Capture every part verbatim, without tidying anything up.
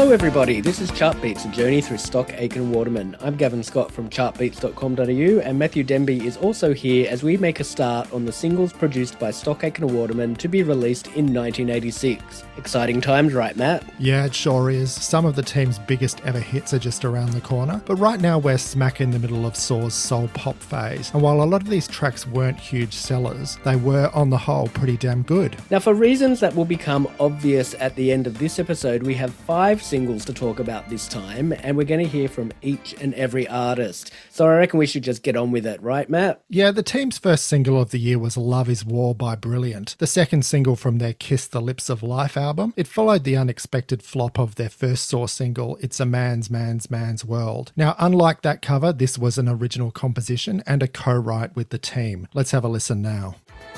Hello everybody, this is Chartbeats, a journey through Stock, Aitken and Waterman. I'm Gavin Scott from chartbeats dot com dot a u and Matthew Denby is also here as we make a start on the singles produced by Stock, Aitken and Waterman to be released in nineteen eighty-six. Exciting times, right Matt? Yeah, it sure is. Some of the team's biggest ever hits are just around the corner, but right now we're smack in the middle of Saw's soul pop phase, and while a lot of these tracks weren't huge sellers, they were on the whole pretty damn good. Now for reasons that will become obvious at the end of this episode, we have five singles to talk about this time, and we're going to hear from each and every artist. So I reckon we should just get on with it, right Matt? Yeah, the team's first single of the year was Love Is War by Brilliant, the second single from their Kiss the Lips of Life album. It followed the unexpected flop of their first Saw single, It's a Man's Man's Man's World. Now, unlike that cover, this was an original composition and a co-write with the team. Let's have a listen now.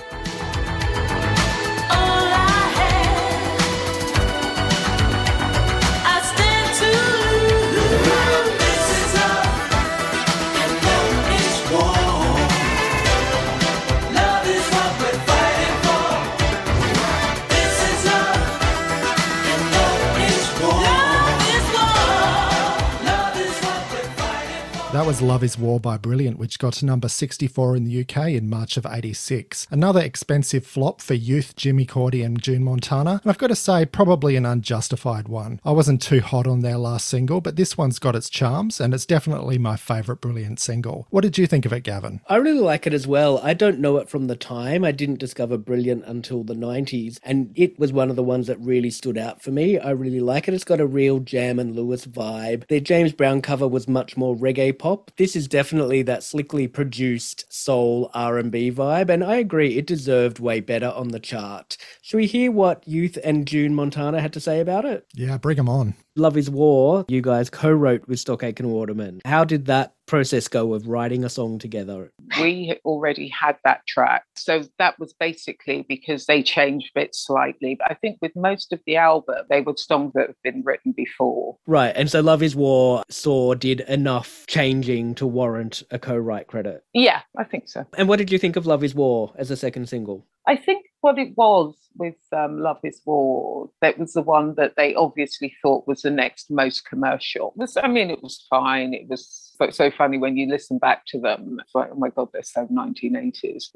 That was Love Is War by Brilliant, which got to number sixty-four in the U K in March of eighty-six. Another expensive flop for Youth, Jimmy Cordy and June Montana, and I've got to say, probably an unjustified one. I wasn't too hot on their last single, but this one's got its charms, and it's definitely my favourite Brilliant single. What did you think of it, Gavin? I really like it as well. I don't know it from the time. I didn't discover Brilliant until the nineties, and it was one of the ones that really stood out for me. I really like it. It's got a real Jam and Lewis vibe. Their James Brown cover was much more reggae pop. This is definitely that slickly produced soul R and B vibe, and I agree it deserved way better on the chart. Should we hear what Youth and June Montana had to say about it? Yeah, bring them on. Love Is War, you guys co-wrote with Stock Aitken Waterman. How did that process go of writing a song together? We already had that track. So that was basically because they changed bits slightly. But I think with most of the album, they were songs that have been written before. Right. And so Love Is War, Saw did enough changing to warrant a co-write credit. Yeah, I think so. And what did you think of Love Is War as a second single? I think what it was with um, Love Is War, that was the one that they obviously thought was the next most commercial. It was, I mean, it was fine. It was so, so funny when you listen back to them. It's like, oh my God, they're so nineteen eighties.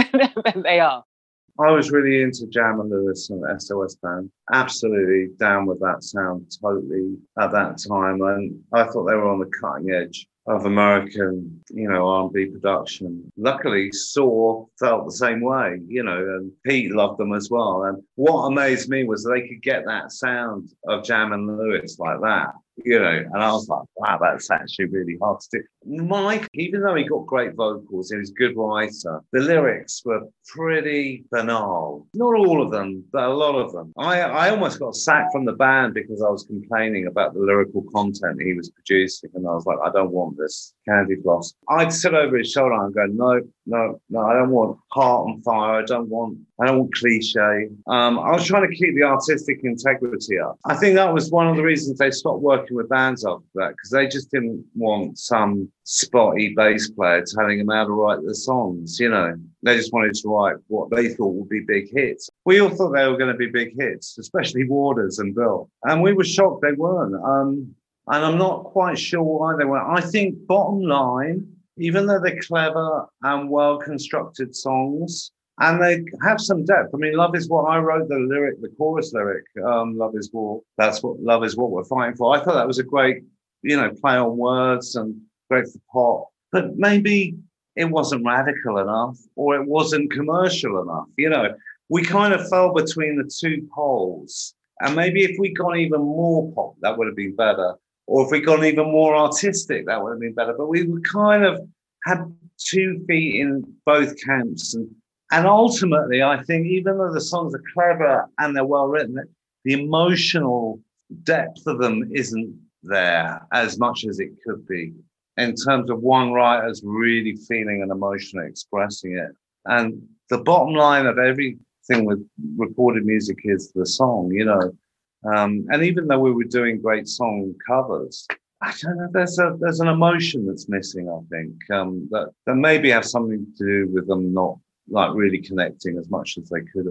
They are. I was really into Jam and Lewis and S O S Band. Absolutely down with that sound totally at that time. And I thought they were on the cutting edge of American, you know, R and B production. Luckily, Saw felt the same way, you know, and Pete loved them as well. And what amazed me was they could get that sound of Jam and Lewis like that, you know, and I was like, wow, that's actually really hard to do. Mike, even though he got great vocals, he was a good writer, the lyrics were pretty banal. Not all of them, but a lot of them. I, I almost got sacked from the band because I was complaining about the lyrical content he was producing, and I was like, I don't want this candy floss. I'd sit over his shoulder and go, no, no, no, I don't want heart on fire. I don't want, I don't want cliche. Um, I was trying to keep the artistic integrity up. I think that was one of the reasons they stopped working with bands after that, because they just didn't want some spotty bass player telling them how to write the songs, you know. They just wanted to write what they thought would be big hits. We all thought they were going to be big hits, especially Waters and Bill. And we were shocked they weren't. Um, and I'm not quite sure why they weren't. I think bottom line, even though they're clever and well-constructed songs, and they have some depth. I mean, Love Is What I wrote the lyric, the chorus lyric, um, Love Is War. That's what Love Is What we're fighting for. I thought that was a great, you know, play on words and great for pop. But maybe it wasn't radical enough, or it wasn't commercial enough. You know, we kind of fell between the two poles. And maybe if we'd gone even more pop, that would have been better. Or if we'd gone even more artistic, that would have been better. But we were kind of had two feet in both camps. And And ultimately, I think even though the songs are clever and they're well written, the emotional depth of them isn't there as much as it could be in terms of one writer's really feeling and emotionally expressing it. And the bottom line of everything with recorded music is the song, you know. Um, and even though we were doing great song covers, I don't know, there's a there's an emotion that's missing, I think, um, that, that maybe have something to do with them not like really connecting as much as they could have.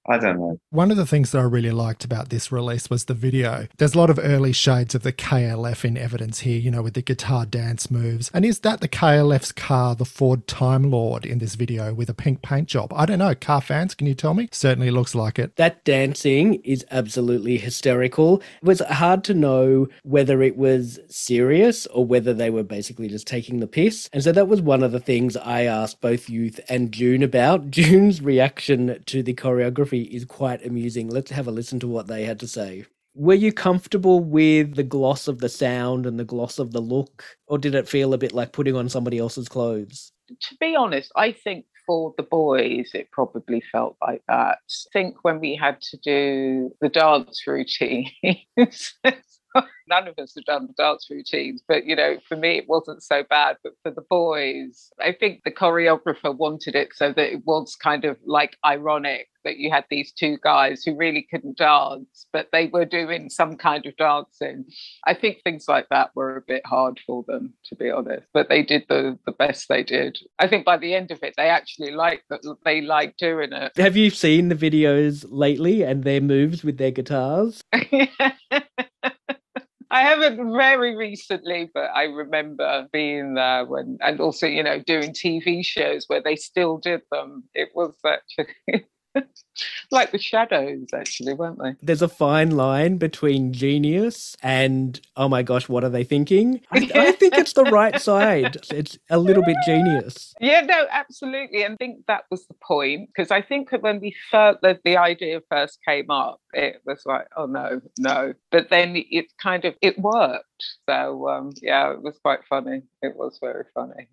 I don't know. One of the things that I really liked about this release was the video. There's a lot of early shades of the K L F in evidence here, you know, with the guitar dance moves. And is that the K L F's car, the Ford Time Lord, in this video with a pink paint job? I don't know. Car fans, can you tell me? Certainly looks like it. That dancing is absolutely hysterical. It was hard to know whether it was serious or whether they were basically just taking the piss. And so that was one of the things I asked both Youth and June about. June's reaction to the choreography is quite amusing. Let's have a listen to what they had to say. Were you comfortable with the gloss of the sound and the gloss of the look, or did it feel a bit like putting on somebody else's clothes? To be honest, I think for the boys, it probably felt like that. I think when we had to do the dance routines, none of us have done the dance routines, but, you know, for me, it wasn't so bad. But for the boys, I think the choreographer wanted it so that it was kind of like ironic that you had these two guys who really couldn't dance, but they were doing some kind of dancing. I think things like that were a bit hard for them, to be honest, but they did the, the best they did. I think by the end of it, they actually liked that. They liked doing it. Have you seen the videos lately and their moves with their guitars? I haven't very recently, but I remember being there when, and also, you know, doing T V shows where they still did them. It was actually like the Shadows, actually, weren't they? There's a fine line between genius and, oh my gosh, what are they thinking? I, I think it's the right side. It's a little bit genius. Yeah, no, absolutely. And I think that was the point, because I think that when we felt that the idea first came up, it was like, oh, no, no. But then it kind of, it worked. So, um, yeah, it was quite funny. It was very funny.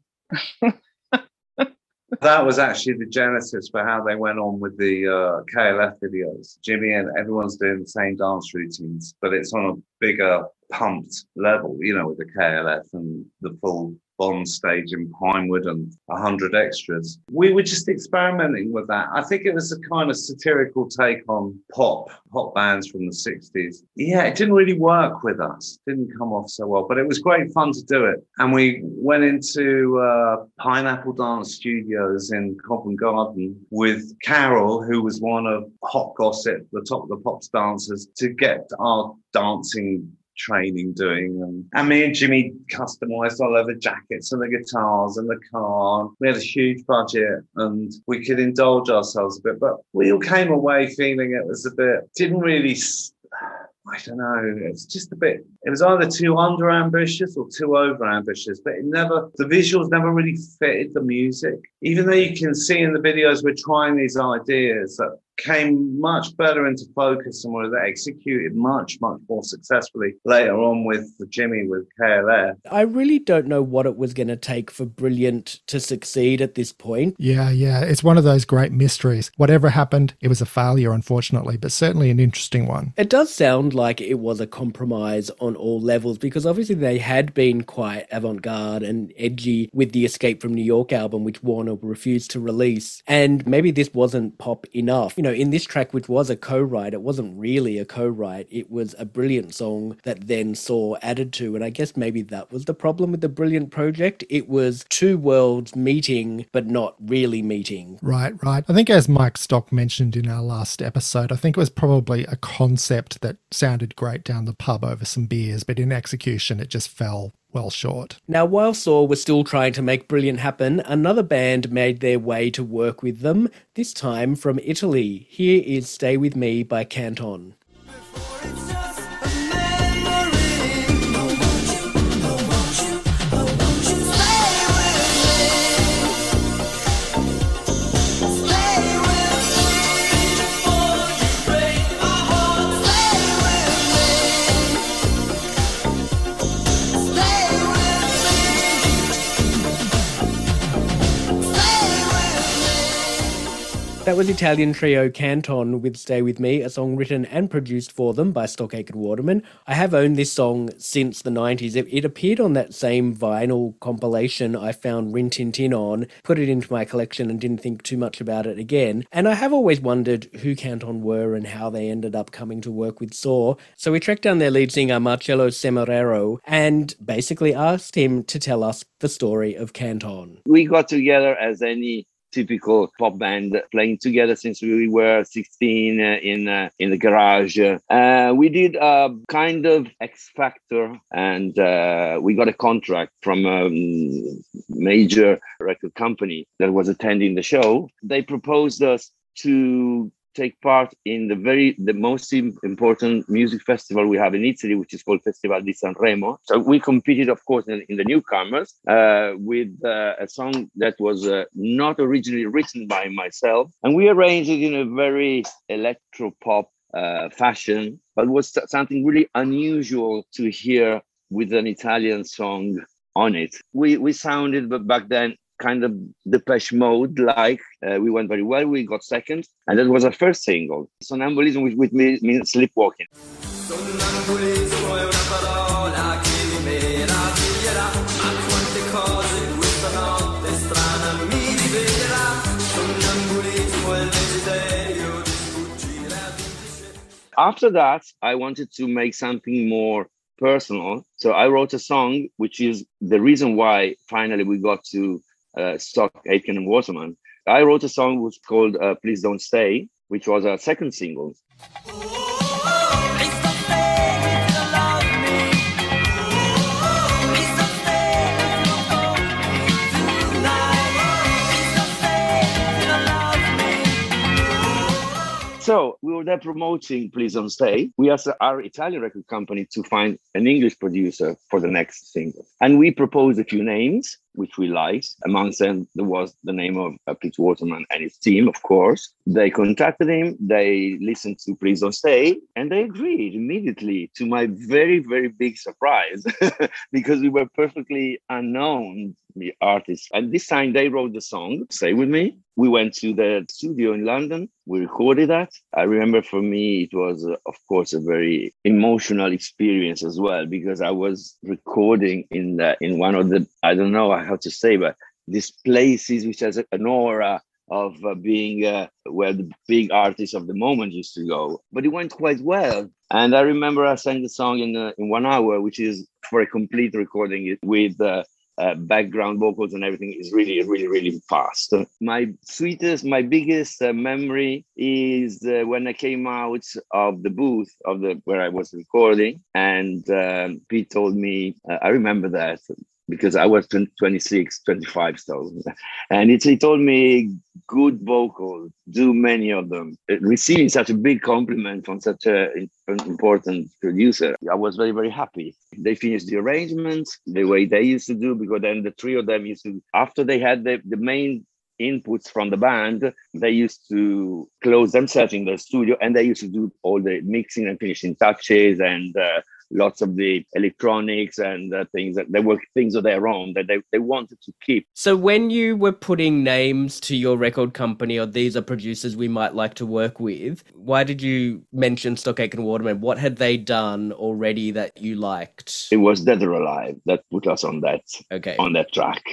That was actually the genesis for how they went on with the uh, K L F videos. Jimmy and everyone's doing the same dance routines, but it's on a bigger pumped level, you know, with the K L F and the full Bond stage in Pinewood and a hundred extras. We were just experimenting with that. I think it was a kind of satirical take on pop, pop bands from the sixties. Yeah, it didn't really work with us. It didn't come off so well, but it was great fun to do it. And we went into uh, Pineapple Dance Studios in Covent Garden with Carol, who was one of Hot Gossip, the Top of the Pops dancers, to get our dancing training doing, and, and me and Jimmy customized all of the jackets and the guitars and the car. We had a huge budget and we could indulge ourselves a bit, but we all came away feeling it was a bit, didn't really, I don't know, it's just a bit, it was either too under ambitious or too over ambitious, but it never, the visuals never really fitted the music. Even though you can see in the videos we're trying these ideas that came much better into focus and were executed much, much more successfully later on with Jimmy with K L F. I really don't know what it was going to take for Brilliant to succeed at this point. Yeah, yeah. It's one of those great mysteries. Whatever happened, it was a failure, unfortunately, but certainly an interesting one. It does sound like it was a compromise on all levels, because obviously they had been quite avant-garde and edgy with the Escape from New York album, which Warner refused to release. And maybe this wasn't pop enough. You know, in this track, which was a co-write, it wasn't really a co-write. It was a Brilliant song that then Saw added to. And I guess maybe that was the problem with the Brilliant project. It was two worlds meeting, but not really meeting. Right, right. I think as Mike Stock mentioned in our last episode, I think it was probably a concept that sounded great down the pub over some beers, but in execution, it just fell well short. Now, while Saw was still trying to make Brilliant happen, another band made their way to work with them, this time from Italy. Here is Stay With Me by Canton. That was Italian trio Canton with Stay With Me, a song written and produced for them by Stock Aitken Waterman. I have owned this song since the nineties. It, it appeared on that same vinyl compilation I found Rin Tin Tin on, put it into my collection and didn't think too much about it again. And I have always wondered who Canton were and how they ended up coming to work with Saw. So we tracked down their lead singer Marcello Semeraro and basically asked him to tell us the story of Canton. We got together as any typical pop band playing together since we were sixteen uh, in uh, in the garage. Uh, we did a kind of X Factor, and uh, we got a contract from a major record company that was attending the show. They proposed us to take part in the very the most important music festival we have in Italy, which is called Festival di Sanremo. So we competed, of course, in, in the newcomers uh, with uh, a song that was uh, not originally written by myself, and we arranged it in a very electro pop uh, fashion, but was something really unusual to hear with an Italian song on it. We we sounded, but back then, kind of Depeche Mode like. Uh, we went very well. We got second, and that was our first single. Sonnambulismo, which, which means, means sleepwalking. After that, I wanted to make something more personal. So I wrote a song, which is the reason why finally we got to Uh, Stock, Aitken and Waterman. I wrote a song which was called uh, Please Don't Stay, which was our second single. So we were there promoting Please Don't Stay. We asked our Italian record company to find an English producer for the next single. And we proposed a few names, which we liked. Amongst them, there was the name of uh, Pete Waterman and his team, of course. They contacted him, they listened to Please Don't Stay, and they agreed immediately, to my very, very big surprise, because we were perfectly unknown, the artists. And this time they wrote the song, Stay With Me. We went to the studio in London. We recorded that. I remember for me, it was, uh, of course, a very emotional experience as well, because I was recording in the, in one of the, I don't know how to say, but these places which has an aura of uh, being uh, where the big artists of the moment used to go. But it went quite well. And I remember I sang the song in uh, in one hour, which is for a complete recording it with uh, Uh, background vocals and everything is really, really, really fast. My sweetest, my biggest uh, memory is uh, when I came out of the booth of the where I was recording, and um, Pete told me, uh, I remember that because I was twenty-six, twenty-five, so, and it's, he told me, good vocals, do many of them. Receiving such a big compliment from such an important producer, I was very, very happy. They finished the arrangements the way they used to do, because then the three of them used to, after they had the, the main inputs from the band, they used to close themselves in the studio, and they used to do all the mixing and finishing touches and uh, lots of the electronics and uh, things that they were things of their own that they, they wanted to keep. So when you were putting names to your record company, or these are producers we might like to work with, why did you mention Stock Aitken Waterman? What had they done already that you liked? It was Dead or Alive that put us on that okay. on that track.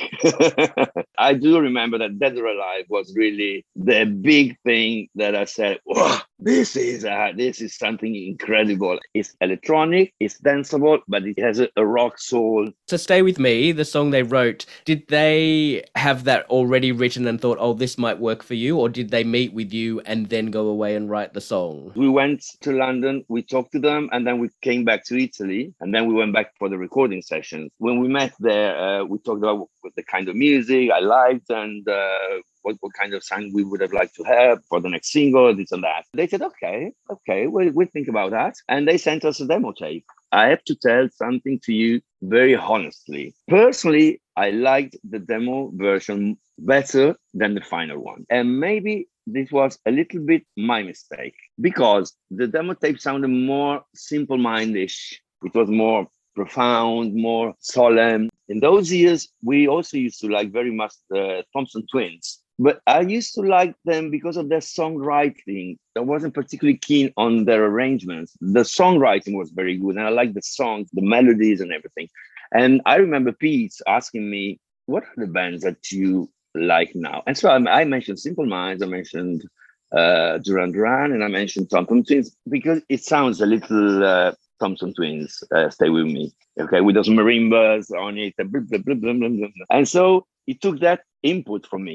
I do remember that Dead or Alive was really the big thing that I said, whoa, this is uh, this is something incredible. It's electronic, it's danceable, but it has a, a rock soul. So Stay With Me, the song they wrote, did they have that already written and thought, oh, this might work for you? Or did they meet with you and then go away and write the song? We went to London, we talked to them, and then we came back to Italy, and then we went back for the recording sessions. When we met there, uh, we talked about the kind of music I liked and uh, what, what kind of sound we would have liked to have for the next single, this and that. They said, okay, okay, we'll, we'll think about that. And they sent us a demo tape. I have to tell something to you very honestly. Personally, I liked the demo version better than the final one. And maybe this was a little bit my mistake, because the demo tape sounded more simple-mindish. It was more profound, more solemn. In those years, we also used to like very much the Thompson Twins. But I used to like them because of their songwriting. I wasn't particularly keen on their arrangements. The songwriting was very good, and I liked the songs, the melodies and everything. And I remember Pete asking me, what are the bands that you like now? And so I, I mentioned Simple Minds, I mentioned uh, Duran Duran, and I mentioned Thompson Twins, because it sounds a little uh, Thompson Twins, uh, Stay With Me, okay, with those marimbas on it, blah, blah, blah, blah, blah, blah. And so he took that input from me.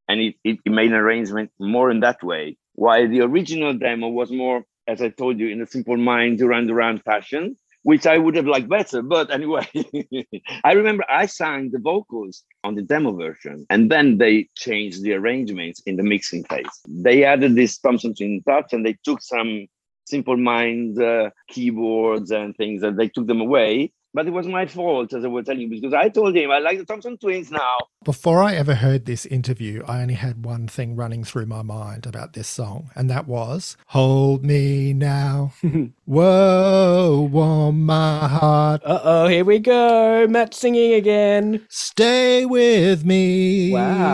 and it, it made an arrangement more in that way. While the original demo was more, as I told you, in a Simple Mind, Duran Duran fashion, which I would have liked better. But anyway, I remember I sang the vocals on the demo version, and then they changed the arrangements in the mixing phase. They added this Thompson Twin touch, and they took some Simple Mind uh, keyboards and things, and they took them away. But it was my fault, as I was telling you, because I told him I like the Thompson Twins now. Before I ever heard this interview, I only had one thing running through my mind about this song, and that was, hold me now. Whoa, warm my heart. Uh-oh, here we go. Matt singing again. Stay with me.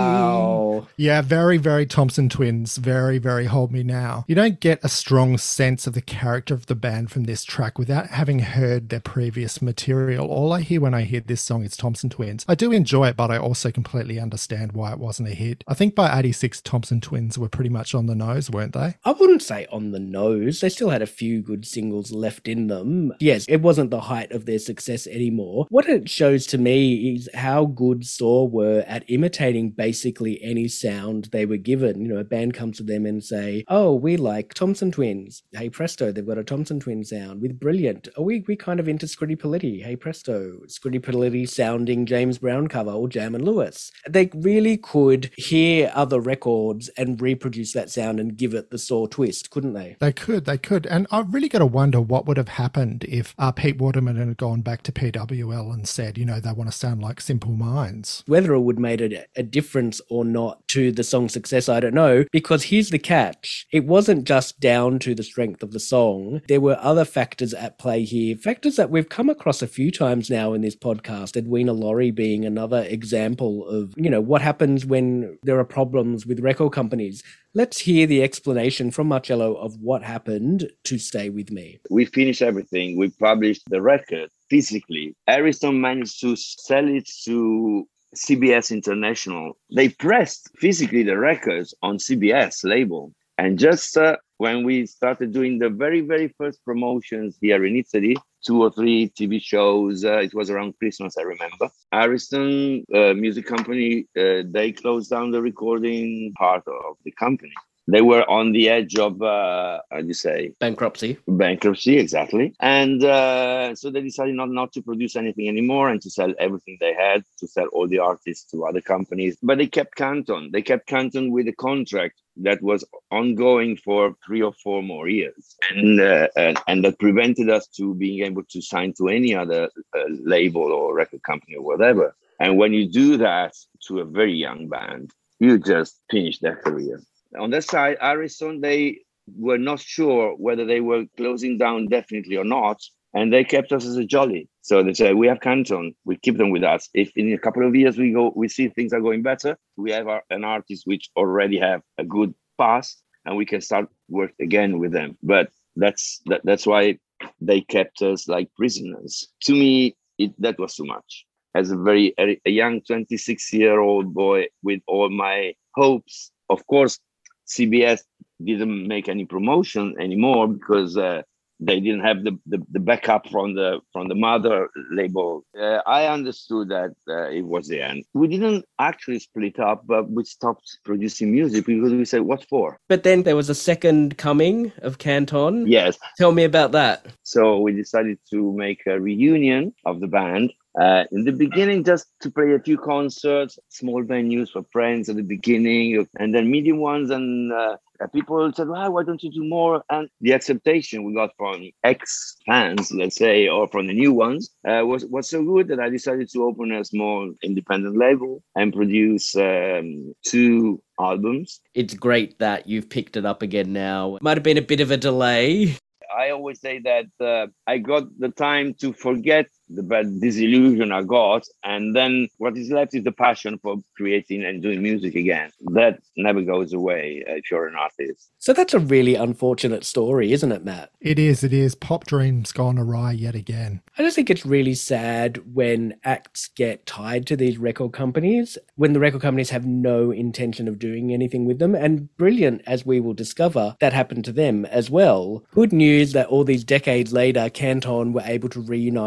Wow. Yeah, very, very Thompson Twins. Very, very Hold Me Now. You don't get a strong sense of the character of the band from this track without having heard their previous material. All I hear when I hear this song is Thompson Twins. I do enjoy it, but I also completely understand why it wasn't a hit. I think by eighty-six, Thompson Twins were pretty much on the nose, weren't they? I wouldn't say on the nose. They still had a few good singles left in them. Yes, it wasn't the height of their success anymore. What it shows to me is how good Saw were at imitating basically any sound they were given. You know, a band comes to them and say, oh, we like Thompson Twins. Hey presto, they've got a Thompson Twin sound. With Brilliant, are we, we kind of into Scritti Politti. Hey presto, Scritti Politti sounding James Brown cover or Jam and Lewis. They really could hear other records and reproduce that sound and give it the Saw twist, couldn't they? They could, they could. And I really got to wonder what would have happened if uh, Pete Waterman had gone back to P W L and said, you know, they want to sound like Simple Minds. Whether it would have made a, a difference or not to the song's success, I don't know, because here's the catch. It wasn't just down to the strength of the song. There were other factors at play here, factors that we've come across a few times now in this podcast, Edwina Laurie being another example of, you know, what happens when there are problems with record companies. Let's hear the explanation from Marcello of what happened to Stay With Me. We finished everything. We published the record physically. Ariston managed to sell it to C B S International. They pressed physically the records on C B S label. And just uh, when we started doing the very, very first promotions here in Italy, two or three T V shows, uh, it was around Christmas, I remember. Ariston uh, Music Company, uh, they closed down the recording part of the company. They were on the edge of, uh, how do you say? Bankruptcy. Bankruptcy, exactly. And uh, so they decided not, not to produce anything anymore and to sell everything they had, to sell all the artists to other companies. But they kept Canton. They kept Canton with a contract that was ongoing for three or four more years. And uh, and, and that prevented us to being able to sign to any other uh, label or record company or whatever. And when you do that to a very young band, you just finish their career. On that side, Ariston, they were not sure whether they were closing down definitely or not, and they kept us as a jolly. So they said, we have Canton, we keep them with us. If in a couple of years we go, we see things are going better, we have our, an artist which already have a good past, and we can start work again with them. But that's that, that's why they kept us like prisoners. To me, it, that was too much. As a very a, a young twenty-six-year-old boy with all my hopes, of course, C B S didn't make any promotion anymore because uh, they didn't have the, the, the backup from the from the mother label. Uh, I understood that uh, it was the end. We didn't actually split up, but we stopped producing music because we said, what for? But then there was a second coming of Canton. Yes. Tell me about that. So we decided to make a reunion of the band. Uh, in the beginning, just to play a few concerts, small venues for friends at the beginning, and then medium ones. And uh, people said, well, why don't you do more? And the acceptation we got from ex-fans, let's say, or from the new ones, uh, was, was so good that I decided to open a small independent label and produce um, two albums. It's great that you've picked it up again now. It might have been a bit of a delay. I always say that uh, I got the time to forget the bad disillusion I got, and then what is left is the passion for creating and doing music again. That never goes away if you're an artist. So that's a really unfortunate story, isn't it, Matt? It is, it is. Pop dreams gone awry yet again. I just think it's really sad when acts get tied to these record companies, when the record companies have no intention of doing anything with them. And Brilliant, as we will discover, that happened to them as well. Good news that all these decades later, Canton were able to reunite and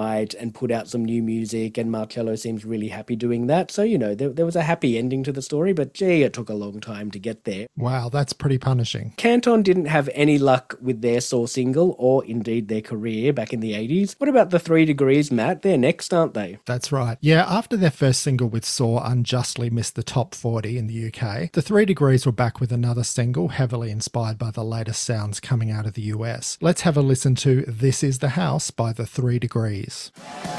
and put out some new music, and Marcello seems really happy doing that. So, you know, there, there was a happy ending to the story, but gee, it took a long time to get there. Wow, that's pretty punishing. Canton didn't have any luck with their Saw single, or indeed their career back in the eighties. What about the Three Degrees, Matt? They're next, aren't they? That's right. Yeah, after their first single with Saw unjustly missed the top forty in the U K, the Three Degrees were back with another single heavily inspired by the latest sounds coming out of the U S. Let's have a listen to This Is the House by the Three Degrees.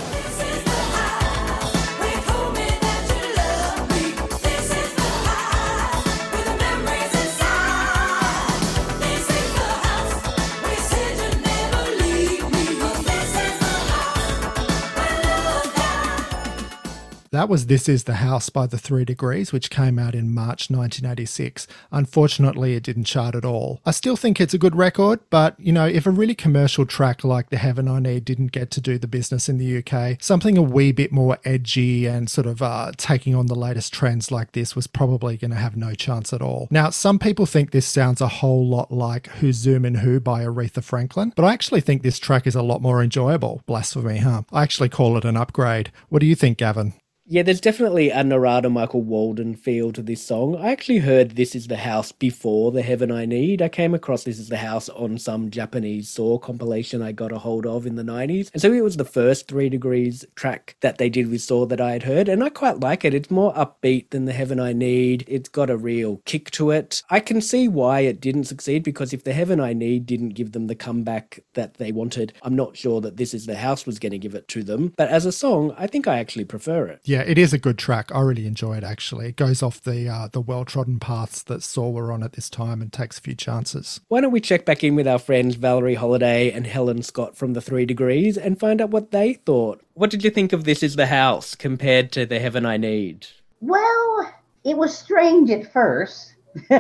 That was This Is the House by the Three Degrees, which came out in March nineteen eighty-six. Unfortunately, it didn't chart at all. I still think it's a good record, but, you know, if a really commercial track like The Heaven I Need didn't get to do the business in the U K, something a wee bit more edgy and sort of uh, taking on the latest trends like this was probably going to have no chance at all. Now, some people think this sounds a whole lot like Who's Zoomin' Who by Aretha Franklin, but I actually think this track is a lot more enjoyable. Blasphemy, huh? I actually call it an upgrade. What do you think, Gavin? Yeah, there's definitely a Narada Michael Walden feel to this song. I actually heard This Is the House before The Heaven I Need. I came across This Is the House on some Japanese Saw compilation I got a hold of in the nineties. And so it was the first Three Degrees track that they did with Saw that I had heard. And I quite like it. It's more upbeat than The Heaven I Need. It's got a real kick to it. I can see why it didn't succeed, because if The Heaven I Need didn't give them the comeback that they wanted, I'm not sure that This Is the House was going to give it to them. But as a song, I think I actually prefer it. Yeah. It is a good track. I really enjoy it, actually. It goes off the uh, the well-trodden paths that Saw were on at this time and takes a few chances. Why don't we check back in with our friends Valerie Holiday and Helen Scott from the Three Degrees and find out what they thought. What did you think of This Is the House compared to The Heaven I Need? Well, it was strange at first,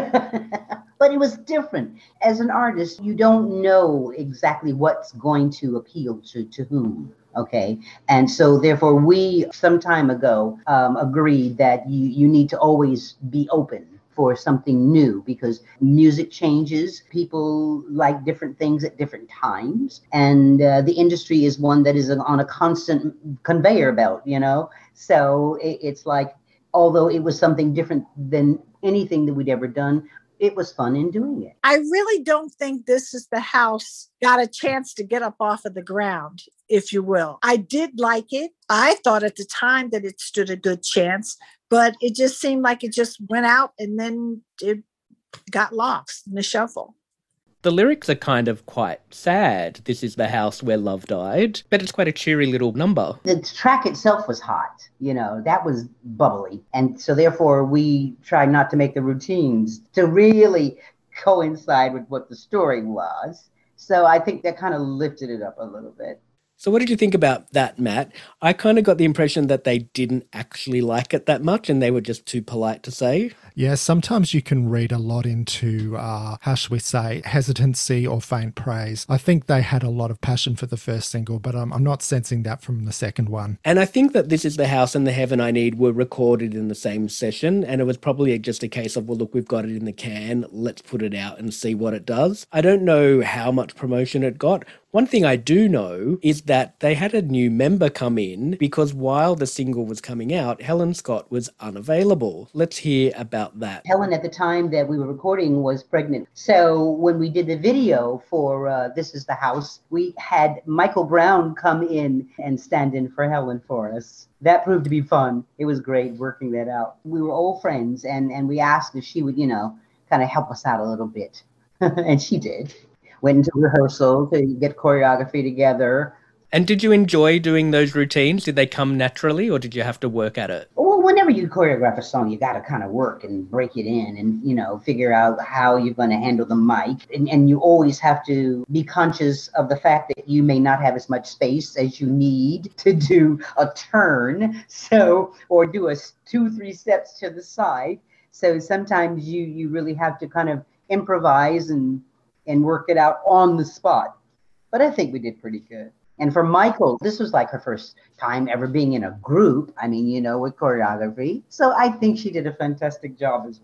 but it was different. As an artist, you don't know exactly what's going to appeal to, to whom. Okay. And so therefore we some time ago um, agreed that you, you need to always be open for something new, because music changes. People like different things at different times. And uh, the industry is one that is on a constant conveyor belt, you know? So it, it's like, although it was something different than anything that we'd ever done, it was fun in doing it. I really don't think This Is the House got a chance to get up off of the ground, if you will. I did like it. I thought at the time that it stood a good chance, but it just seemed like it just went out and then it got lost in the shuffle. The lyrics are kind of quite sad. This is the house where love died, but it's quite a cheery little number. The track itself was hot, you know, that was bubbly. And so therefore we tried not to make the routines to really coincide with what the story was. So I think that kind of lifted it up a little bit. So what did you think about that, Matt? I kind of got the impression that they didn't actually like it that much and they were just too polite to say. Yeah, sometimes you can read a lot into, uh, how should we say, hesitancy or faint praise. I think they had a lot of passion for the first single, but um, I'm not sensing that from the second one. And I think that This Is the House and The Heaven I Need were recorded in the same session, and it was probably just a case of, well, look, we've got it in the can, let's put it out and see what it does. I don't know how much promotion it got. One thing I do know is that they had a new member come in because while the single was coming out, Helen Scott was unavailable. Let's hear about that. Helen, at the time that we were recording, was pregnant. So when we did the video for uh, This Is the House, we had Michael Brown come in and stand in for Helen for us. That proved to be fun. It was great working that out. We were old friends, and, and we asked if she would, you know, kind of help us out a little bit. And she did. Went into rehearsal to get choreography together. And did you enjoy doing those routines? Did they come naturally or did you have to work at it? Well, whenever you choreograph a song, you got to kind of work and break it in and, you know, figure out how you're going to handle the mic. And, and you always have to be conscious of the fact that you may not have as much space as you need to do a turn. So, or do a two, three steps to the side. So sometimes you, you really have to kind of improvise and and work it out on the spot. But I think we did pretty good. And for Michael, this was like her first time ever being in a group. I mean, you know, with choreography. So I think she did a fantastic job as well.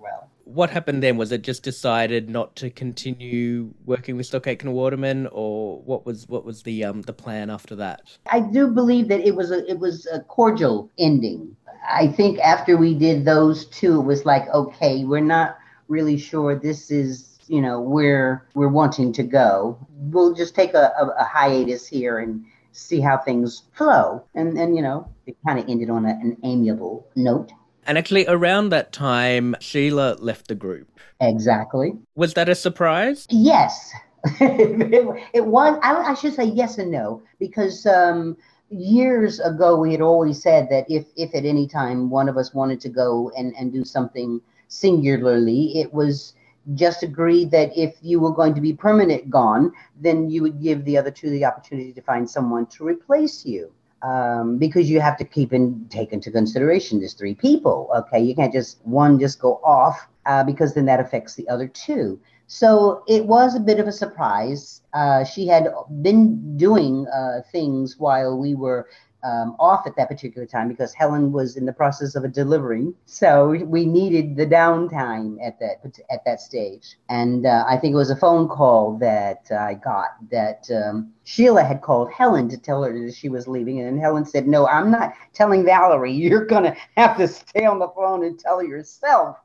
what happened then? Was it just decided not to continue working with Stock Aitken Waterman, or what was what was the um the plan after that? I do believe that it was a it was a cordial ending. I think after we did those two, it was like, okay, we're not really sure this is, you know, where we're wanting to go. We'll just take a, a, a hiatus here and see how things flow. And and you know, it kind of ended on a, an amiable note. And actually, around that time, Sheila left the group. Exactly. Was that a surprise? Yes. it, it was. I, I should say yes and no, because um, years ago we had always said that if, if at any time one of us wanted to go and, and do something singularly, it was just agreed that if you were going to be permanent gone, then you would give the other two the opportunity to find someone to replace you. Um, because you have to keep and take into consideration there's three people. Okay, you can't just one just go off uh, because then that affects the other two. So it was a bit of a surprise. Uh, she had been doing uh, things while we were um, off at that particular time because Helen was in the process of a delivering. So we needed the downtime at that at that stage. And uh, I think it was a phone call that I got that um, Sheila had called Helen to tell her that she was leaving. And Helen said, no, I'm not telling Valerie. You're going to have to stay on the phone and tell her yourself.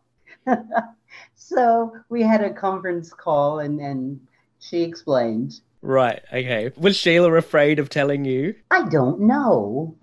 So we had a conference call and, and she explained. Right, okay. Was Sheila afraid of telling you? I don't know.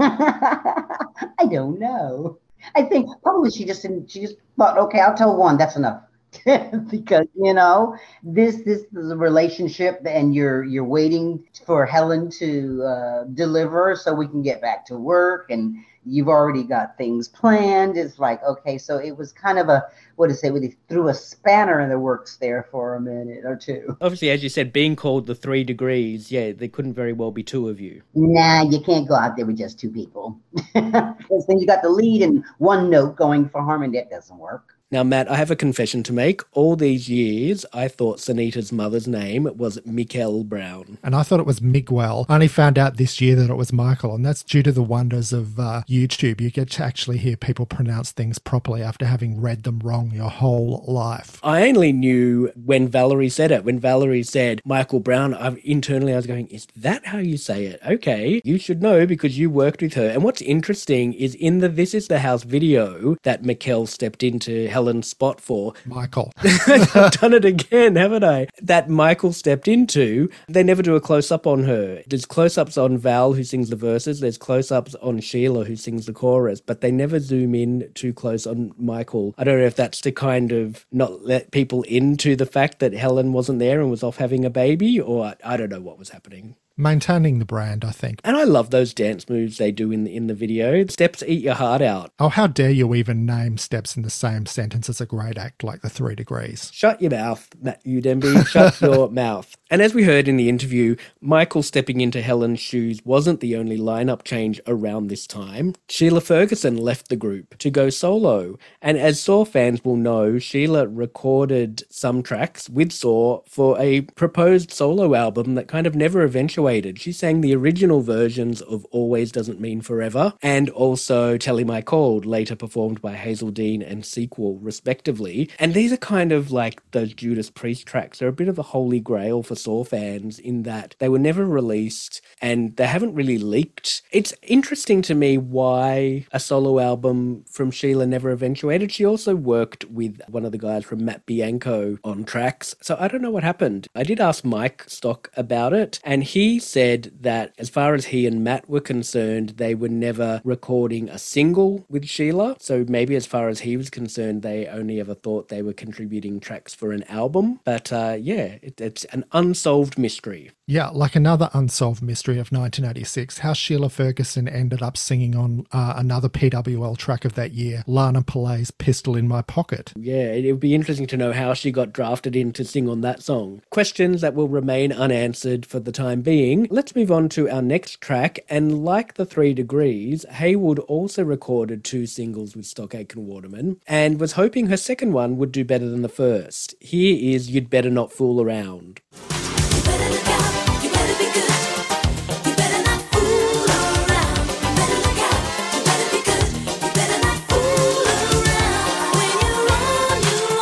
I don't know. I think probably she just didn't, she just thought, okay, I'll tell one, that's enough. Because, you know, this this is a relationship and you're you're waiting for Helen to uh, deliver so we can get back to work and you've already got things planned. It's like, okay, so it was kind of a, what to say, we threw a spanner in the works there for a minute or two. Obviously, as you said, being called the Three Degrees, yeah, there couldn't very well be two of you. Nah, you can't go out there with just two people. Because then you got the lead and one note going for harmony. That doesn't work. Now, Matt, I have a confession to make. All these years, I thought Sunita's mother's name was Miguel Brown. And I thought it was Miguel. I only found out this year that it was Michael, and that's due to the wonders of uh, YouTube. You get to actually hear people pronounce things properly after having read them wrong your whole life. I only knew when Valerie said it. When Valerie said Michael Brown, I, internally I was going, is that how you say it? Okay, you should know because you worked with her. And what's interesting is in the This Is the House video that Mikkel stepped into Helen's spot for. Michael. I've done it again, haven't I? That Michael stepped into, they never do a close-up on her. There's close-ups on Val, who sings the verses. There's close-ups on Sheila, who sings the chorus, but they never zoom in too close on Michael. I don't know if that's to kind of not let people into the fact that Helen wasn't there and was off having a baby, or I don't know what was happening. Maintaining the brand, I think. And I love those dance moves they do in the, in the video. Steps eat your heart out. Oh, how dare you even name Steps in the same sentence as a great act like the Three Degrees. Shut your mouth, Matt Udemby. Shut your mouth. And as we heard in the interview, Michael stepping into Helen's shoes wasn't the only lineup change around this time. Sheila Ferguson left the group to go solo. And as Saw fans will know, Sheila recorded some tracks with Saw for a proposed solo album that kind of never eventuated. She sang the original versions of Always Doesn't Mean Forever and also Tell Him I Called, later performed by Hazel Dean and Sequel, respectively. And these are kind of like those Judas Priest tracks. They're a bit of a holy grail for Saw fans in that they were never released and they haven't really leaked. It's interesting to me why a solo album from Sheila never eventuated. She also worked with one of the guys from Matt Bianco on tracks. So I don't know what happened. I did ask Mike Stock about it, and he He said that as far as he and Matt were concerned, they were never recording a single with Sheila. So maybe as far as he was concerned, they only ever thought they were contributing tracks for an album. But uh, yeah, it, it's an unsolved mystery. Yeah, like another unsolved mystery of nineteen eighty-six, how Sheila Ferguson ended up singing on uh, another P W L track of that year, Lana Pillai's Pistol in My Pocket. Yeah, it would be interesting to know how she got drafted in to sing on that song. Questions that will remain unanswered for the time being. Let's move on to our next track, and like the Three Degrees, Haywood also recorded two singles with Stock Aitken Waterman and was hoping her second one would do better than the first. Here is You'd Better Not Fool Around. You better look out, you better be good. You better not fool around. You better look out, you better be good. You better not fool around. When you run, you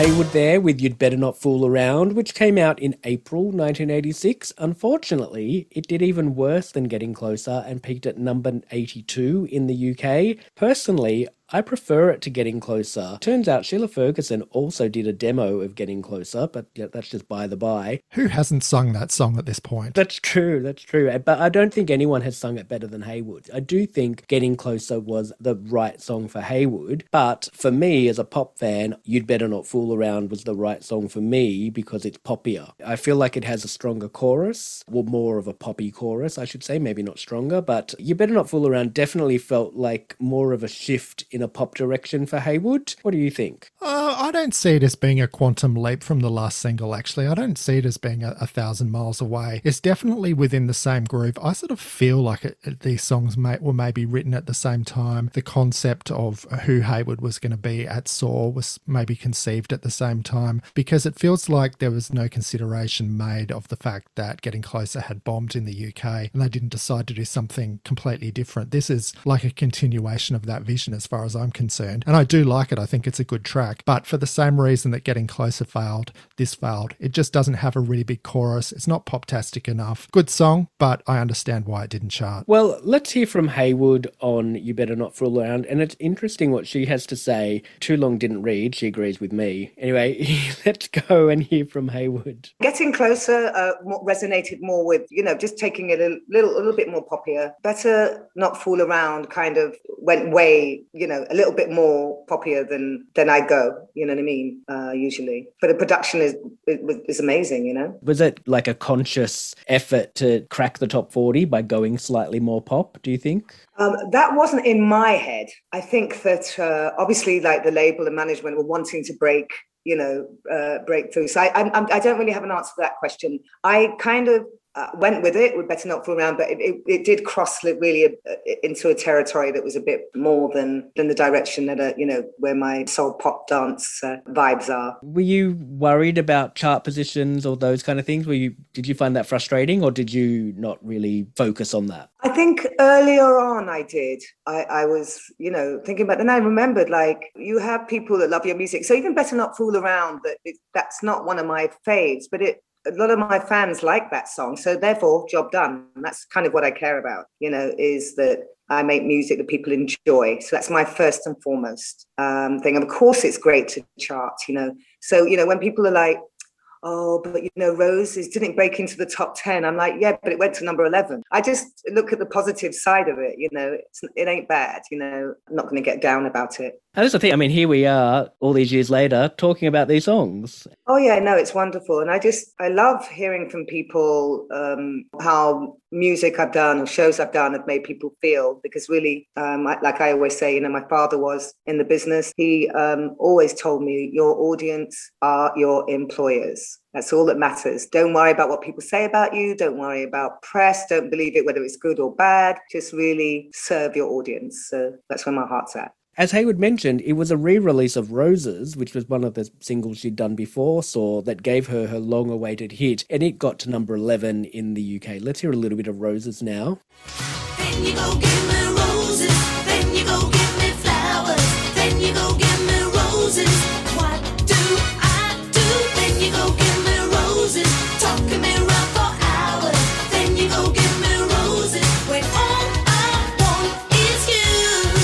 Haywood there with You'd Better Not Fool Around, which came out in April nineteen eighty-six. Unfortunately, it did even worse than Getting Closer and peaked at number eighty-two in the U K. Personally, I prefer it to Getting Closer. Turns out Sheila Ferguson also did a demo of Getting Closer, but yeah, that's just by the by. Who hasn't sung that song at this point? That's true, that's true. But I don't think anyone has sung it better than Haywood. I do think Getting Closer was the right song for Haywood, but for me as a pop fan, You'd Better Not Fool Around was the right song for me because it's poppier. I feel like it has a stronger chorus, or more of a poppy chorus, I should say, maybe not stronger, but You Better Not Fool Around definitely felt like more of a shift in a pop direction for Haywood. What do you think? Uh, I don't see it as being a quantum leap from the last single, actually. I don't see it as being a, a thousand miles away. It's definitely within the same groove. I sort of feel like it, it, these songs may, were maybe written at the same time. The concept of who Haywood was going to be at S O A R was maybe conceived at the same time, because it feels like there was no consideration made of the fact that Getting Closer had bombed in the U K and they didn't decide to do something completely different. This is like a continuation of that vision as far as I'm concerned. And I do like it. I think it's a good track. But for the same reason that Getting Closer failed, this failed. It just doesn't have a really big chorus. It's not pop-tastic enough. Good song, but I understand why it didn't chart. Well, let's hear from Haywood on You Better Not Fool Around. And it's interesting what she has to say. Too long didn't read. She agrees with me. Anyway, let's go and hear from Haywood. Getting Closer uh, more, resonated more with, you know, just taking it a little, a little bit more poppier. Better Not Fool Around kind of went way, you know, a little bit more poppier than than I go, you know what I mean, uh, usually. But the production is, is is amazing, you know. Was it like a conscious effort to crack the top forty by going slightly more pop, do you think? Um, that wasn't in my head. I think that uh, obviously like the label and management were wanting to break, you know, uh, break through. So I, I, I don't really have an answer to that question. I kind of Uh, went with it, would Better Not Fool Around, but it, it, it did cross really a, into a territory that was a bit more than than the direction that, uh, you know, where my soul pop dance uh, vibes are. Were you worried about chart positions or those kind of things? Were you? Did you find that frustrating, or did you not really focus on that? I think earlier on I did. I, I was, you know, thinking about, and I remembered, like, you have people that love your music, so even Better Not Fool Around, that it, that's not one of my faves, but it a lot of my fans like that song. So therefore, job done. And that's kind of what I care about, you know, is that I make music that people enjoy. So that's my first and foremost um, thing. And of course, it's great to chart, you know. So, you know, when people are like, oh, but, you know, Roses didn't break into the top ten. I'm like, yeah, but it went to number eleven. I just look at the positive side of it, you know. It's, it ain't bad, you know. I'm not going to get down about it. And that's the thing. I mean, here we are all these years later talking about these songs. Oh, yeah, no, it's wonderful. And I just, I love hearing from people um, how music I've done or shows I've done have made people feel, because really, um, like I always say, you know, my father was in the business. He um, always told me, your audience are your employers. That's all that matters. Don't worry about what people say about you. Don't worry about press. Don't believe it, whether it's good or bad. Just really serve your audience. So that's where my heart's at. As Haywood mentioned, it was a re-release of Roses, which was one of the singles she'd done before, S O A R, that gave her her long-awaited hit, and it got to number eleven in the U K. Let's hear a little bit of Roses now. Then you go give me roses, then you go give me flowers, then you go give me roses. What do I do? Then you go give me roses, talking me round for hours, then you go give me roses, when all I want is you.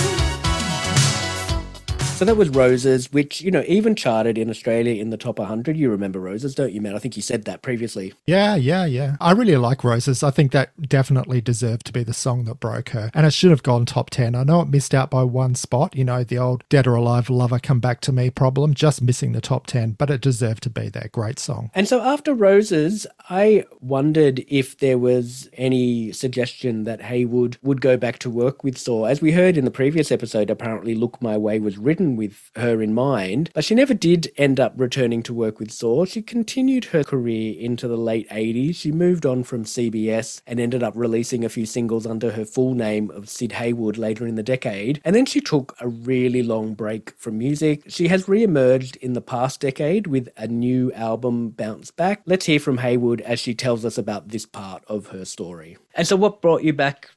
So that was Roses, which, you know, even charted in Australia in the top one hundred. You remember Roses, don't you, Matt? I think you said that previously. Yeah, yeah, yeah. I really like Roses. I think that definitely deserved to be the song that broke her. And it should have gone top ten. I know it missed out by one spot, you know, the old Dead or Alive Lover Come Back to Me problem, just missing the top ten, but it deserved to be there. Great song. And so after Roses, I wondered if there was any suggestion that Haywood would go back to work with S O A R. As we heard in the previous episode, apparently Look My Way was written with her in mind, but she never did end up returning to work with S O A R. She continued her career into the late eighties. She moved on from C B S and ended up releasing a few singles under her full name of Sid Haywood later in the decade. And then she took a really long break from music. She has re-emerged in the past decade with a new album, Bounce Back. Let's hear from Haywood as she tells us about this part of her story. And so what brought you back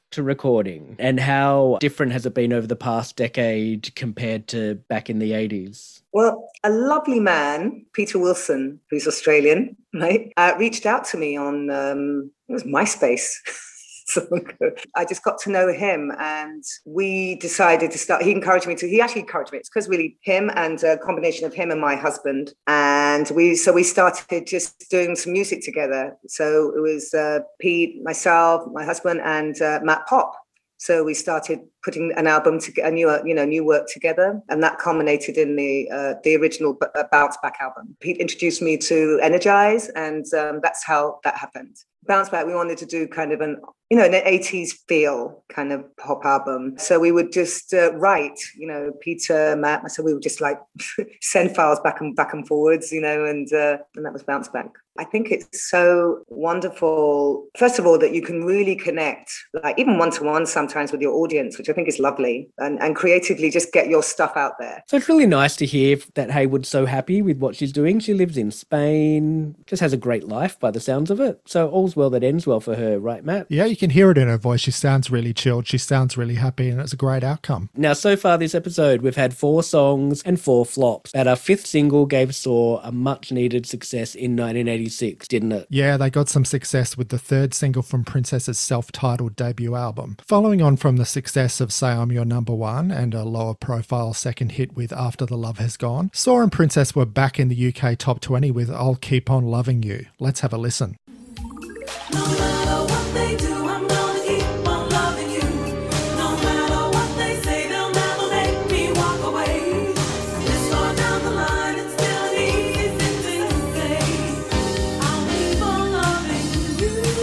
to recording, and how different has it been over the past decade compared to back in the eighties? Well, a lovely man, Peter Wilson, who's Australian, right, uh, reached out to me on, um, it was MySpace. So I just got to know him, and we decided to start. He encouraged me to, he actually encouraged me. It's because really him and a combination of him and my husband. And we, so we started just doing some music together. So it was uh, Pete, myself, my husband, and uh, Matt Pop. So we started putting an album to a new, you know, new work together, and that culminated in the uh, the original B- Bounce Back album. Pete introduced me to Energize, and um, that's how that happened. Bounce Back, we wanted to do kind of an, you know, an eighties feel kind of pop album. So we would just uh, write, you know, Peter, Matt, myself, we would just like send files back and back and forwards, you know, and uh, and that was Bounce Back. I think it's so wonderful, first of all, that you can really connect, like even one-to-one sometimes with your audience, which I think is lovely, and, and creatively just get your stuff out there. So it's really nice to hear that Haywood's so happy with what she's doing. She lives in Spain, just has a great life by the sounds of it. So all's well that ends well for her, right, Matt? Yeah, you can hear it in her voice. She sounds really chilled. She sounds really happy, and it's a great outcome. Now, so far this episode, we've had four songs and four flops. But our fifth single gave Saw a much-needed success in nineteen eighty-six, didn't it? Yeah, they got some success with the third single from Princess's self-titled debut album. Following on from the success of Say I'm Your Number One and a lower-profile second hit with After the Love Has Gone, Saw and Princess were back in the U K top twenty with I'll Keep On Loving You. Let's have a listen. No matter what they do, I'm gonna keep on loving you. No matter what they say, they'll never make me walk away. This far down the line, it's still an easy thing to say. I'll keep on loving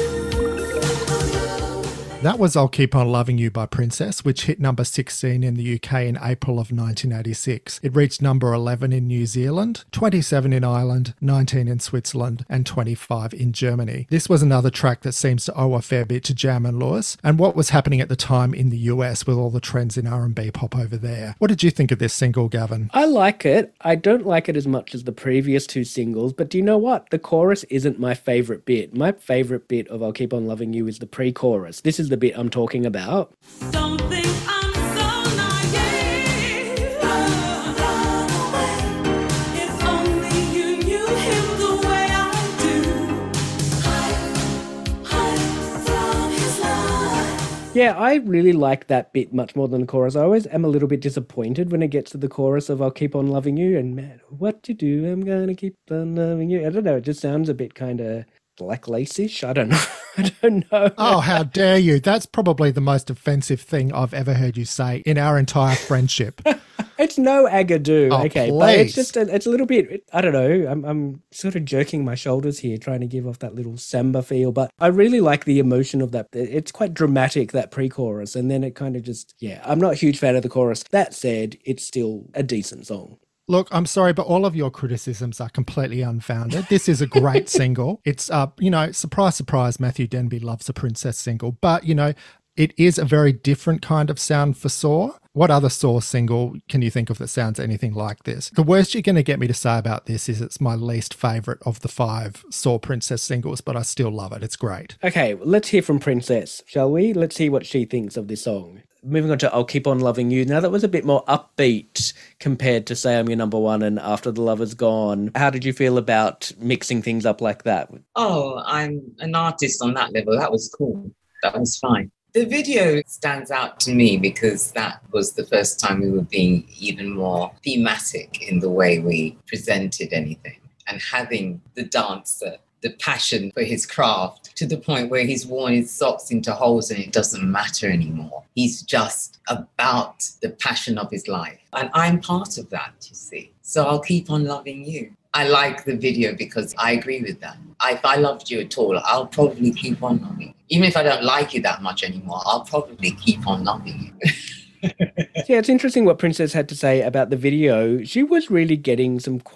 you. That was I'll Keep On Loving You by Princess, which hit number sixteen in the U K in April of nineteen eighty-six. It reached number eleven in New Zealand, twenty-seven in Ireland, nineteen in Switzerland, and twenty-five in Germany. This was another track that seems to owe a fair bit to Jam and Lewis, and what was happening at the time in the U S with all the trends in R and B pop over there. What did you think of this single, Gavin? I like it. I don't like it as much as the previous two singles, but do you know what? The chorus isn't my favourite bit. My favourite bit of I'll Keep On Loving You is the pre-chorus. This is the bit I'm talking about. Don't think I'm so naive. Run, run away. If only you knew him the way I do. Hide, hide from his life. Yeah, I really like that bit much more than the chorus. I always am a little bit disappointed when it gets to the chorus of I'll Keep On Loving You and man, what you do, I'm gonna keep on loving you. I don't know, it just sounds a bit kind of Black Lace-ish? I don't know. I don't know. Oh, how dare you. That's probably the most offensive thing I've ever heard you say in our entire friendship. It's no agadoo, Oh, okay, but it's please. just a, it's a little bit, I don't know, I'm, I'm sort of jerking my shoulders here, trying to give off that little samba feel, but I really like the emotion of that. It's quite dramatic, that pre-chorus, and then it kind of just, yeah, I'm not a huge fan of the chorus. That said, it's still a decent song. Look, I'm sorry, but all of your criticisms are completely unfounded. This is a great single. It's, uh, you know, surprise, surprise, Matthew Denby loves a Princess single, but, you know, it is a very different kind of sound for Saw. What other Saw single can you think of that sounds anything like this? The worst you're going to get me to say about this is it's my least favourite of the five Saw Princess singles, but I still love it. It's great. Okay, let's hear from Princess, shall we? Let's see what she thinks of this song. Moving on to I'll Keep On Loving You. Now, that was a bit more upbeat compared to Say I'm Your Number One and After the Love Is Gone. How did you feel about mixing things up like that? Oh, I'm an artist on that level. That was cool. That was fine. The video stands out to me because that was the first time we were being even more thematic in the way we presented anything and having the dancer, the passion for his craft to the point where he's worn his socks into holes and it doesn't matter anymore. He's just about the passion of his life. And I'm part of that, you see. So I'll keep on loving you. I like the video because I agree with that. If I loved you at all, I'll probably keep on loving you. Even if I don't like you that much anymore, I'll probably keep on loving you. Yeah, it's interesting what Princess had to say about the video. She was really getting some quite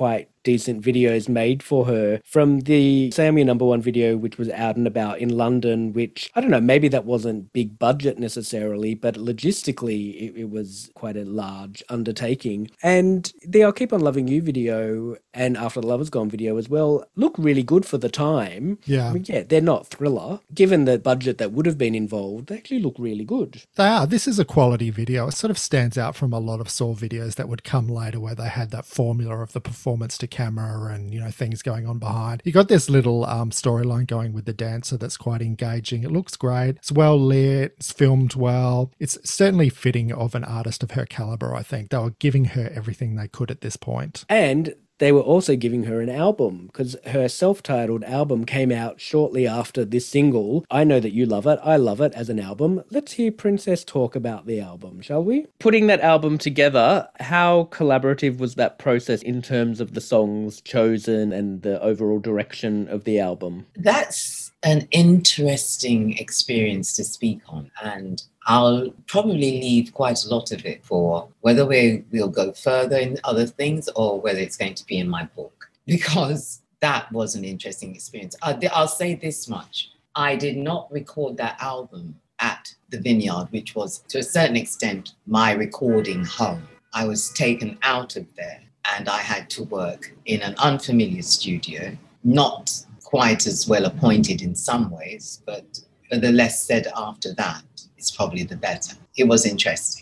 decent videos made for her. From the Say I'm Your Number One video, which was out and about in London, which, I don't know, maybe that wasn't big budget necessarily, but logistically it, it was quite a large undertaking. And the I'll Keep On Loving You video and After the Lover's Gone video as well look really good for the time. Yeah. I mean, yeah, they're not Thriller. Given the budget that would have been involved, they actually look really good. They are. This is a quality video. It sort of stands out from a lot of Saw videos that would come later where they had that formula of the performance to camera and, you know, things going on behind. You got this little um, storyline going with the dancer that's quite engaging. It looks great. It's well lit. It's filmed well. It's certainly fitting of an artist of her caliber, I think. They were giving her everything they could at this point. And they were also giving her an album because her self-titled album came out shortly after this single. I Know That You Love It. I love it as an album. Let's hear Princess talk about the album, shall we? Putting that album together, how collaborative was that process in terms of the songs chosen and the overall direction of the album? That's an interesting experience to speak on, and I'll probably leave quite a lot of it for whether we, we'll go further in other things or whether it's going to be in my book, because that was an interesting experience. I'll, I'll say this much. I did not record that album at the Vineyard, which was to a certain extent my recording home. I was taken out of there and I had to work in an unfamiliar studio, not quite as well appointed in some ways, but for the less said after that, it's probably the better. It was interesting.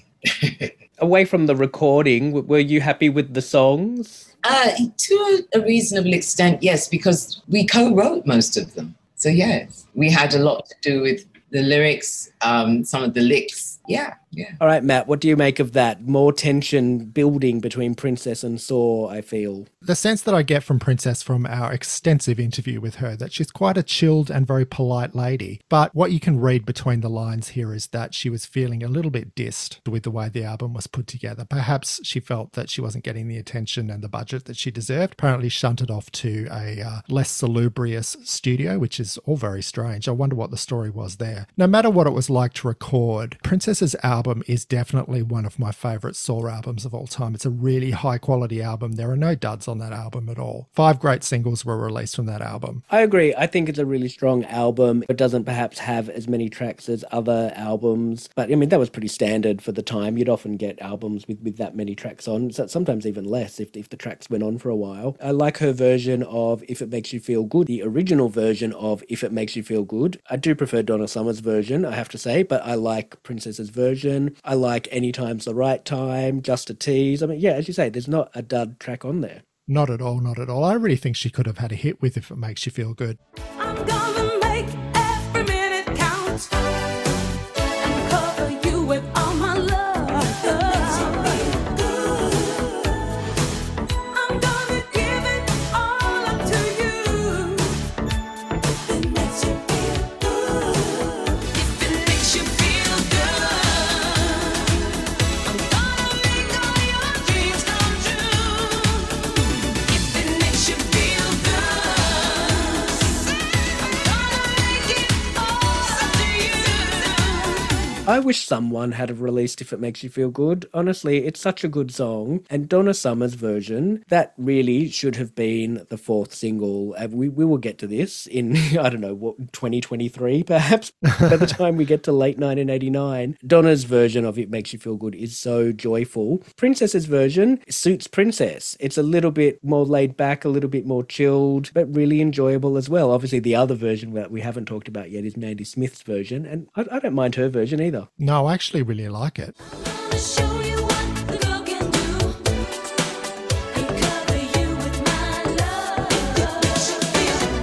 Away from the recording, w- were you happy with the songs? Uh, to a reasonable extent, yes, because we co-wrote most of them. So yes, we had a lot to do with the lyrics, um, some of the licks. Yeah, yeah. All right, Matt, what do you make of that? More tension building between Princess and Saw, I feel. The sense that I get from Princess from our extensive interview with her, that she's quite a chilled and very polite lady. But what you can read between the lines here is that she was feeling a little bit dissed with the way the album was put together. Perhaps she felt that she wasn't getting the attention and the budget that she deserved. Apparently shunted off to a uh, less salubrious studio, which is all very strange. I wonder what the story was there. No matter what it was like to record, Princess's album is definitely one of my favourite Saw albums of all time. It's a really high quality album. There are no duds on that album at all. Five great singles were released from that album. I agree. I think it's a really strong album. It doesn't perhaps have as many tracks as other albums, but I mean, that was pretty standard for the time. You'd often get albums with, with that many tracks on, so sometimes even less if, if the tracks went on for a while. I like her version of If It Makes You Feel Good, the original version of If It Makes You Feel Good. I do prefer Donna Summer's version, I have to say, but I like Princess's version. I like Anytime's the Right Time, Just a Tease. I mean, yeah, as you say, there's not a dud track on there. Not at all, not at all. I really think she could have had a hit with If It Makes You Feel Good. I'm gonna make every minute count and cover you with all my love. I'm gonna give it all up to you. If it makes you feel good, if it makes you feel good, I'm gonna make all your dreams come true. If it makes you feel good, I'm gonna make it all up to you. I wish someone had have released If It Makes You Feel Good. Honestly, it's such a good song. And Donna Summer's version, that really should have been the fourth single. And we, we will get to this in, I don't know, what, twenty twenty-three perhaps? By the time we get to late nineteen eighty-nine. Donna's version of It Makes You Feel Good is so joyful. Princess's version suits Princess. It's a little bit more laid back, a little bit more chilled, but really enjoyable as well. Obviously, the other version that we haven't talked about yet is Mandy Smith's version, and I, I don't mind her version either. No, I actually really like it. Gonna show you what the girl can do and cover you with my love. It makes you feel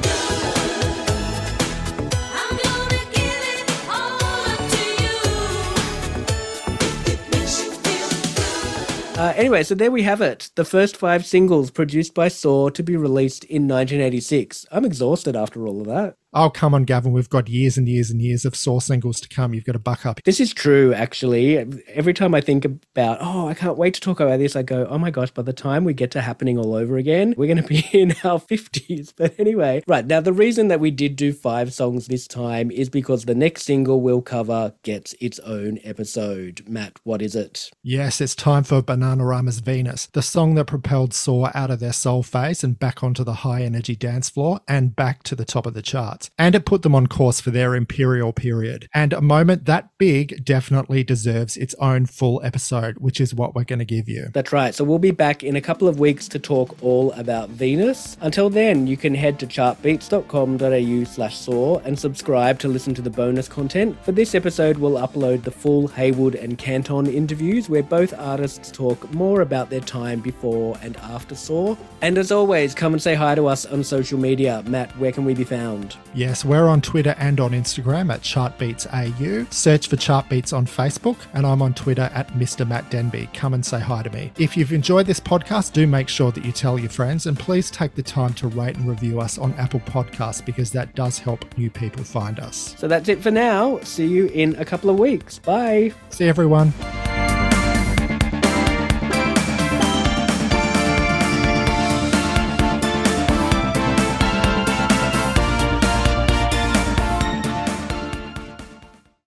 good. I'm gonna give it all up to you. It makes you feel good. Uh, anyway, so there we have it. The first five singles produced by Saw to be released in nineteen eighty-six. I'm exhausted after all of that. Oh, come on, Gavin. We've got years and years and years of Saw singles to come. You've got to buck up. This is true, actually. Every time I think about, oh, I can't wait to talk about this, I go, oh my gosh, by the time we get to Happening All Over Again, we're going to be in our fifties. But anyway, right. Now, the reason that we did do five songs this time is because the next single we'll cover gets its own episode. Matt, what is it? Yes, it's time for Bananarama's Venus, the song that propelled Saw out of their soul phase and back onto the high energy dance floor and back to the top of the charts. And it put them on course for their Imperial period. And a moment that big definitely deserves its own full episode, which is what we're going to give you. That's right. So we'll be back in a couple of weeks to talk all about Venus. Until then, you can head to chartbeats.com.au slash Saw and subscribe to listen to the bonus content. For this episode, we'll upload the full Haywood and Canton interviews where both artists talk more about their time before and after Saw. And as always, come and say hi to us on social media. Matt, where can we be found? Yes, we're on Twitter and on Instagram at ChartBeatsAU. Search for Chartbeats on Facebook, and I'm on Twitter at Mister Matt Denby. Come and say hi to me. If you've enjoyed this podcast, do make sure that you tell your friends, and please take the time to rate and review us on Apple Podcasts because that does help new people find us. So that's it for now. See you in a couple of weeks. Bye. See you, everyone.